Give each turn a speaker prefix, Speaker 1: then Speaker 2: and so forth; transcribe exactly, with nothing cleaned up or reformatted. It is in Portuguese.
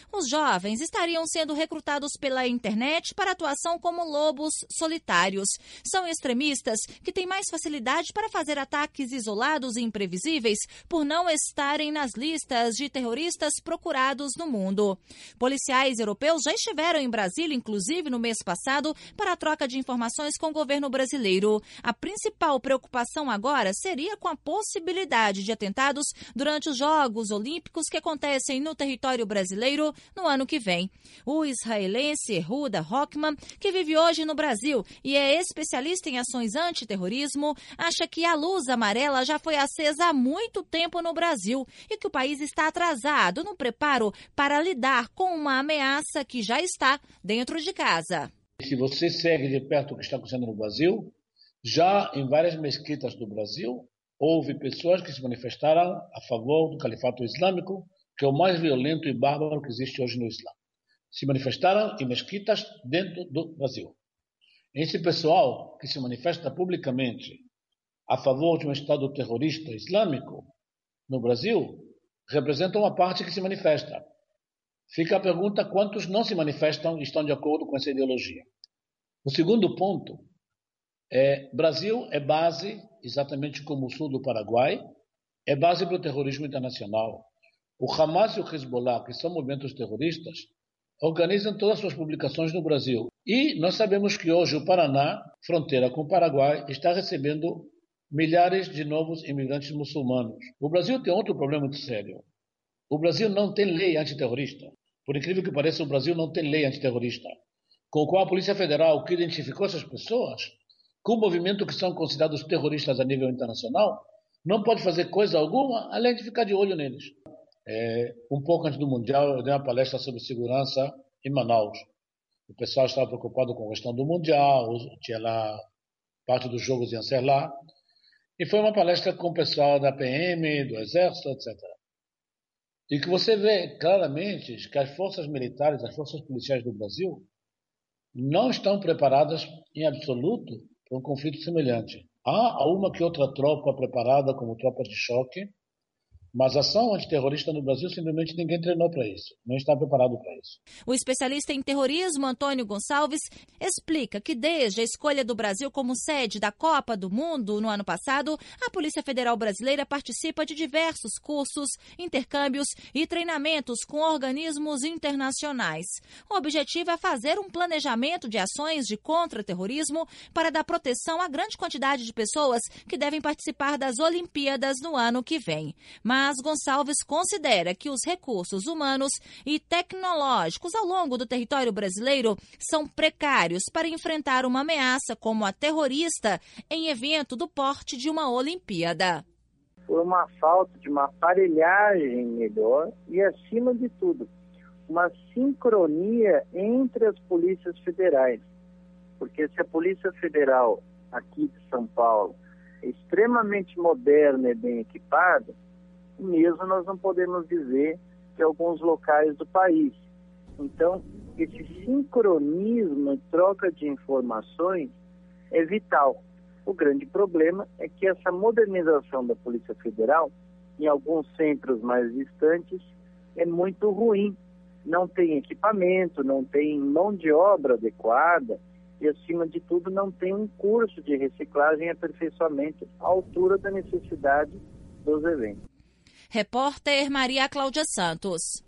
Speaker 1: Os jovens estariam sendo recrutados pela internet para atuação como lobos solitários. São extremistas que têm mais facilidade para fazer ataques isolados e imprevisíveis por não estarem nas listas de terroristas procurados no mundo. Policiais europeus já estiveram em Brasília, inclusive no mês passado, para a troca de informações com o governo brasileiro. A principal preocupação agora seria com a possibilidade de atentados durante os Jogos Olímpicos que acontecem no território brasileiro no ano que vem. O israelense Yehuda Rockman, que vive hoje no Brasil e é especialista em ações antiterrorismo, acha que a luz amarela já foi acesa há muito tempo no Brasil e que o país está atrasado no preparo para lidar com uma ameaça que já está dentro de casa.
Speaker 2: Se você segue de perto o que está acontecendo no Brasil, já em várias mesquitas do Brasil, houve pessoas que se manifestaram a favor do Califato Islâmico, que é o mais violento e bárbaro que existe hoje no Islã. Se manifestaram em mesquitas dentro do Brasil. Esse pessoal que se manifesta publicamente a favor de um Estado terrorista islâmico no Brasil, representa uma parte que se manifesta. Fica a pergunta quantos não se manifestam e estão de acordo com essa ideologia. O segundo ponto é, Brasil é base, exatamente como o sul do Paraguai, é base para o terrorismo internacional. O Hamas e o Hezbollah, que são movimentos terroristas, organizam todas as suas publicações no Brasil. E nós sabemos que hoje o Paraná, fronteira com o Paraguai, está recebendo milhares de novos imigrantes muçulmanos. O Brasil tem outro problema muito sério. O Brasil não tem lei antiterrorista. Por incrível que pareça, o Brasil não tem lei antiterrorista, com o qual a Polícia Federal, que identificou essas pessoas, com o movimento que são considerados terroristas a nível internacional, não pode fazer coisa alguma além de ficar de olho neles. É, um pouco antes do Mundial, eu dei uma palestra sobre segurança em Manaus. O pessoal estava preocupado com a questão do Mundial, tinha lá parte dos jogos iam ser lá. E foi uma palestra com o pessoal da P M, do Exército, etcétera. E que você vê claramente que as forças militares, as forças policiais do Brasil, não estão preparadas em absoluto para um conflito semelhante. Há uma que outra tropa preparada como tropa de choque, mas a ação antiterrorista no Brasil, simplesmente ninguém treinou para isso, não está preparado para isso.
Speaker 1: O especialista em terrorismo, Antônio Gonçalves, explica que desde a escolha do Brasil como sede da Copa do Mundo no ano passado, a Polícia Federal Brasileira participa de diversos cursos, intercâmbios e treinamentos com organismos internacionais. O objetivo é fazer um planejamento de ações de contra-terrorismo para dar proteção à grande quantidade de pessoas que devem participar das Olimpíadas no ano que vem. Mas Mas Gonçalves considera que os recursos humanos e tecnológicos ao longo do território brasileiro são precários para enfrentar uma ameaça como a terrorista em evento do porte de uma Olimpíada.
Speaker 3: Por uma falta de uma aparelhagem melhor e, acima de tudo, uma sincronia entre as polícias federais. Porque se a Polícia Federal aqui de São Paulo é extremamente moderna e bem equipada, mesmo nós não podemos dizer que alguns locais do país. Então, esse sincronismo e troca de informações é vital. O grande problema é que essa modernização da Polícia Federal, em alguns centros mais distantes, é muito ruim. Não tem equipamento, não tem mão de obra adequada e, acima de tudo, não tem um curso de reciclagem e aperfeiçoamento à altura da necessidade dos eventos.
Speaker 1: Repórter Maria Cláudia Santos.